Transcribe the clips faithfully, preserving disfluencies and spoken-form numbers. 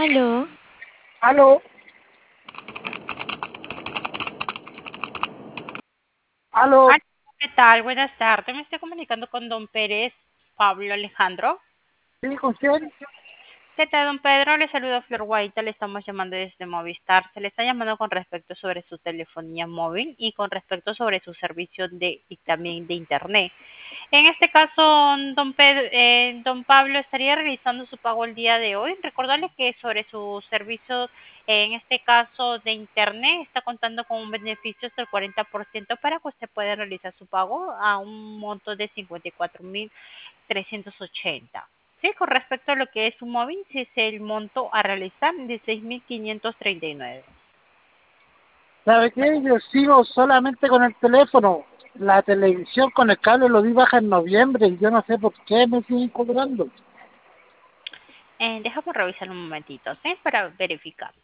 Aló. Aló, aló, Hola, ¿qué tal? Buenas tardes. Me estoy comunicando con don Pérez Pablo Alejandro. ¿sí con quién? ¿Qué tal, don Pedro? Le saludo a Flor Guaita. Le estamos llamando desde Movistar. Se le está llamando con respecto sobre su telefonía móvil y con respecto sobre su servicio de y también de internet. En este caso, don Pedro, eh, don Pablo estaría realizando su pago el día de hoy. Recordarle que sobre su servicio, eh, en este caso de internet, está contando con un beneficio hasta el cuarenta por ciento para que usted pueda realizar su pago a un monto de cincuenta y cuatro mil trescientos ochenta. Sí, con respecto a lo que es su móvil, si es el monto a realizar de seis mil quinientos treinta y nueve. ¿Sabe qué? Yo sigo solamente con el teléfono. La televisión con el cable lo di baja en noviembre y yo no sé por qué me siguen cobrando. Eh, déjame revisar un momentito, ¿sí? Para verificar.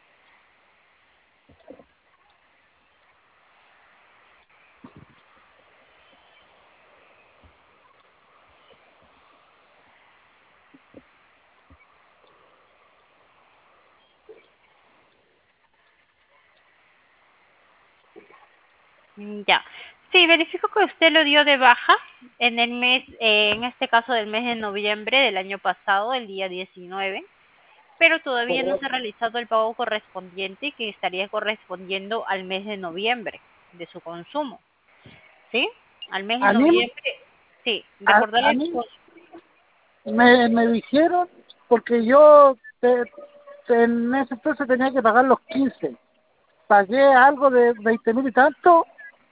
Mm, Ya. Sí, verifico que usted lo dio de baja en el mes, eh, en este caso del mes de noviembre del año pasado, el día diecinueve, pero todavía no se ha Correcto. realizado el pago correspondiente que estaría correspondiendo al mes de noviembre de su consumo, ¿sí? Al mes de A mí, noviembre, sí, a, a recordarle. mí me, me dijeron, porque yo te- te- en ese entonces tenía que pagar los quince. Pagué algo de veinte mil y tanto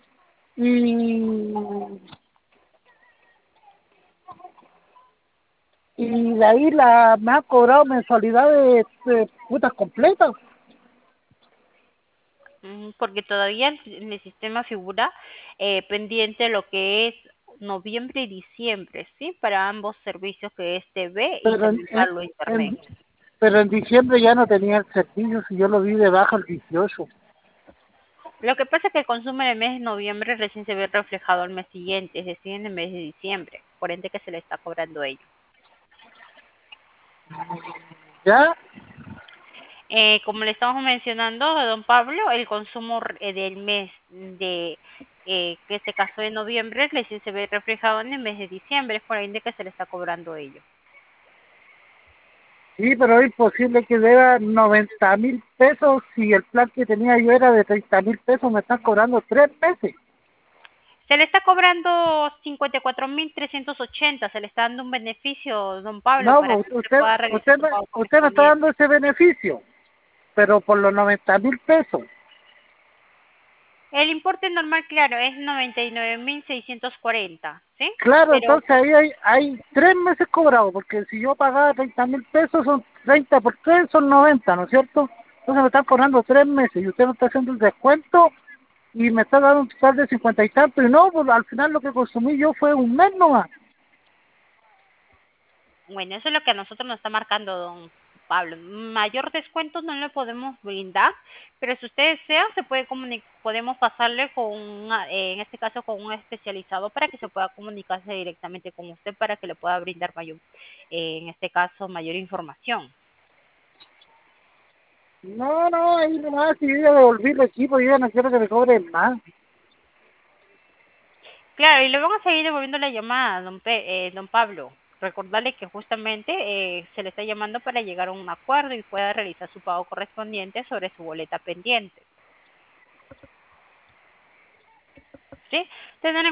y, y de ahí la, me ha cobrado mensualidades de putas completas. Mm, Porque todavía en en el sistema figura eh, pendiente lo que es noviembre y diciembre, ¿sí? Para ambos servicios que es T V y Pero en, también en, para lo internet. en- pero en diciembre ya no tenía el servicio si yo lo vi de baja el dieciocho. Lo que pasa es que el consumo en el mes de noviembre recién se ve reflejado el mes siguiente, es decir, en el mes de diciembre, por ende que se le está cobrando ello. ¿Ya? Eh, como le estamos mencionando a don Pablo, el consumo eh, del mes de, eh, que este caso de noviembre recién se ve reflejado en el mes de diciembre, es por ende que se le está cobrando ello. Sí, pero es imposible que deba noventa mil pesos si el plan que tenía yo era de treinta mil pesos, me están cobrando tres meses. Se le está cobrando cincuenta y cuatro mil trescientos ochenta, se le está dando un beneficio, don Pablo, No, para pues, que usted usted, pueda realizar usted, su me, pago usted me está correspondiente. dando ese beneficio, pero por los noventa mil pesos. El importe normal, claro, es noventa y nueve mil seiscientos cuarenta, ¿sí? Claro, Pero entonces ahí hay, hay tres meses cobrados, porque si yo pagaba treinta mil pesos, son treinta por tres, son noventa, ¿no es cierto? Entonces me están cobrando tres meses y usted me está haciendo el descuento y me está dando un total de cincuenta y tanto, y no, pues al final lo que consumí yo fue un mes nomás. bueno, eso es lo que a nosotros nos está marcando don Pablo. Mayor descuento no le podemos brindar, pero si usted desea, se puede comuni- podemos pasarle con, una- eh, en este caso, con un especializado para que se pueda comunicarse directamente con usted para que le pueda brindar mayor, eh, en este caso, mayor información. No, no, ahí nomás, si yo ya devolví el equipo, yo ya no quiero que me cobren más. Claro, y le van a seguir devolviendo la llamada, don, Pe- eh, don Pablo. Recordarle que justamente eh, se le está llamando para llegar a un acuerdo y pueda realizar su pago correspondiente sobre su boleta pendiente. ¿Sí? Tener en